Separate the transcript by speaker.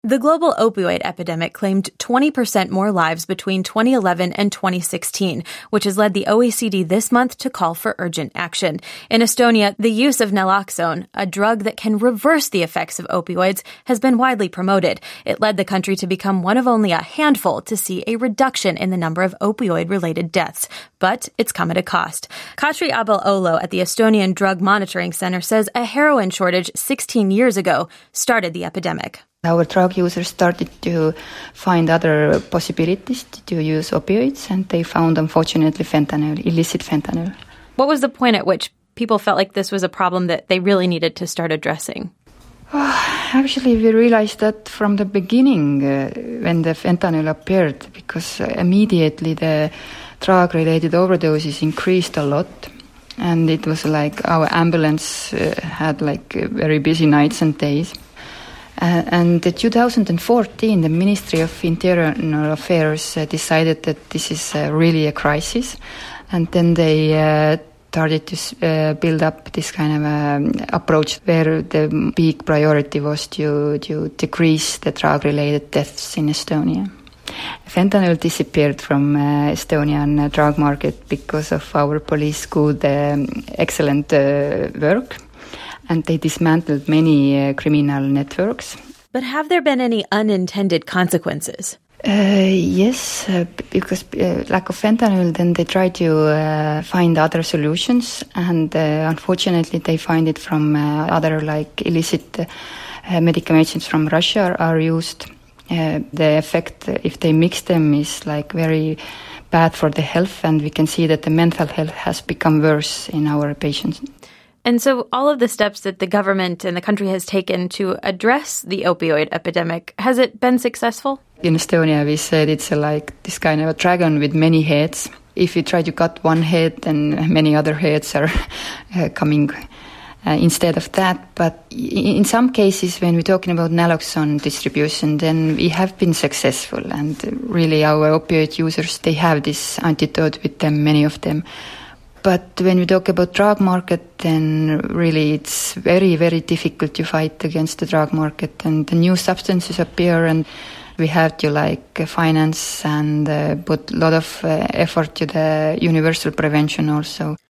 Speaker 1: The global opioid epidemic claimed 20% more lives between 2011 and 2016, which has led the OECD this month to call for urgent action. In Estonia, the use of naloxone, a drug that can reverse the effects of opioids, has been widely promoted. It led the country to become one of only a handful to see a reduction in the number of opioid-related deaths. But it's come at a cost. Katri Abel-Olo at the Estonian Drug Monitoring Center says a heroin shortage 16 years ago started the epidemic.
Speaker 2: Our drug users started to find other possibilities to use opioids, and they found, unfortunately, fentanyl, illicit fentanyl.
Speaker 1: What was the point at which people felt like this was a problem that they really needed to start addressing?
Speaker 2: Actually, we realized that from the beginning when the fentanyl appeared, because immediately the drug-related overdoses increased a lot. And it was like our ambulance had like very busy nights and days. And in 2014, the Ministry of Internal Affairs decided that this is really a crisis. And then they started to build up this kind of approach where the big priority was to decrease the drug-related deaths in Estonia. Fentanyl disappeared from Estonian drug market because of our police good excellent work. And they dismantled many criminal networks.
Speaker 1: But have there been any unintended consequences?
Speaker 2: Yes, because lack of fentanyl, then they try to find other solutions, and unfortunately they find it from other like illicit medications from Russia are used. The effect, if they mix them, is like very bad for the health, and we can see that the mental health has become worse in our patients.
Speaker 1: And so all of the steps that the government and the country has taken to address the opioid epidemic, has it been successful?
Speaker 2: In Estonia, we said it's like this kind of a dragon with many heads. If you try to cut one head, then many other heads are coming instead of that. But in some cases, when we're talking about naloxone distribution, then we have been successful. And really our opioid users, they have this antidote with them, many of them. But when we talk about drug market, then really it's very, very difficult to fight against the drug market. And the new substances appear, and we have to like finance and put a lot of effort to the universal prevention also.